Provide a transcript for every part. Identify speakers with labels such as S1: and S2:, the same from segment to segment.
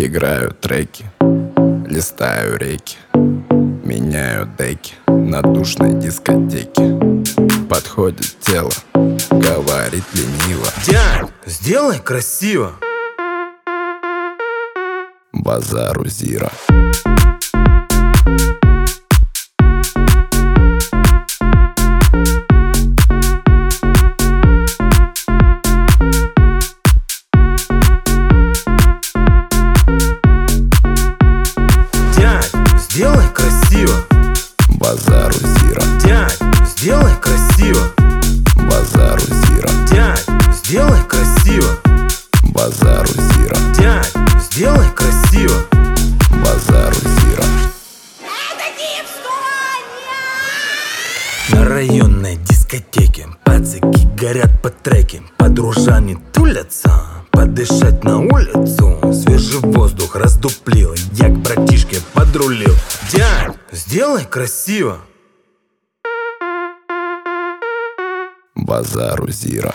S1: Играю треки, листаю реки, меняю деки на душной дискотеке. Подходит тело, говорит лениво:
S2: дядь, сделай красиво.
S1: Базару зира.
S2: Сделай красиво.
S1: Базару зира.
S2: Дядь, сделай красиво.
S1: Базару зира.
S2: Дядь, сделай красиво.
S1: Базару зира.
S2: Дядь, сделай красиво.
S1: Базару зира.
S2: На районной дискотеке пацаки горят по треке, подружане тулятся, подышать на улицу. Свежий воздух раздуплил, я к братишке подрулил. Дядь, сделай красиво.
S1: Базару зира.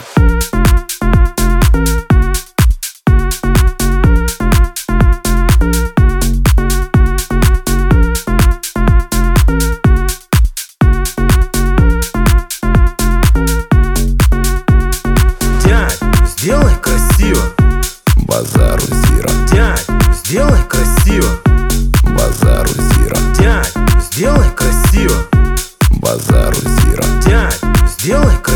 S2: Дядь, сделай красиво.
S1: Базару зира.
S2: Дядь, сделай красиво.
S1: Базару зира.
S2: Дядь, сделай красиво.
S1: Базару зира.
S2: Дядь, сделай красиво.